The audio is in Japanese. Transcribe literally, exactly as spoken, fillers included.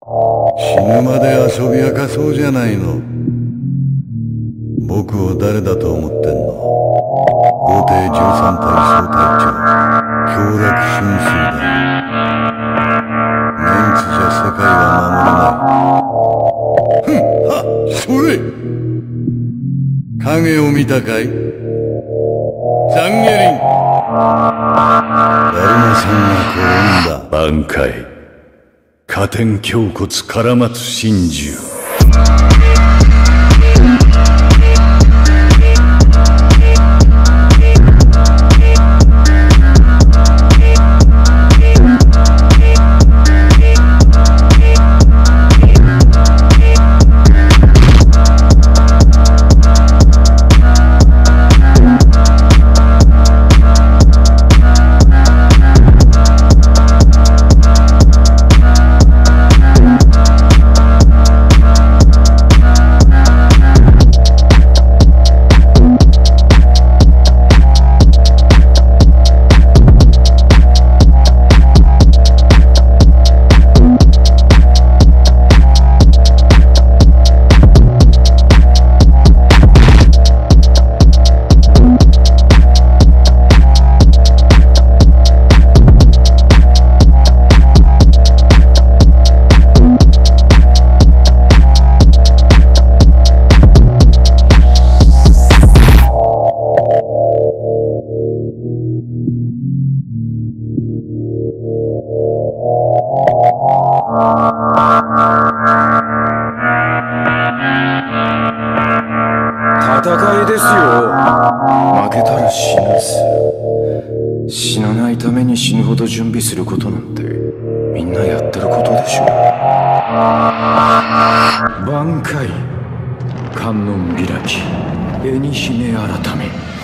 死ぬまで遊び明かそうじゃないの。僕を誰だと思ってんの。豪邸じゅうさん隊総隊長、強楽春水だ。メンツじゃ世界は守れない。ふん、はっ、それ影を見たかい。ザンゲリン。だるまさんが転んだ。挽回。加点胸骨絡まつ真珠。 戦いですよ。負けたら死ぬっす。死なないために死ぬほど準備することなんてみんなやってることでしょ。挽回、観音開き、絵に姫改め。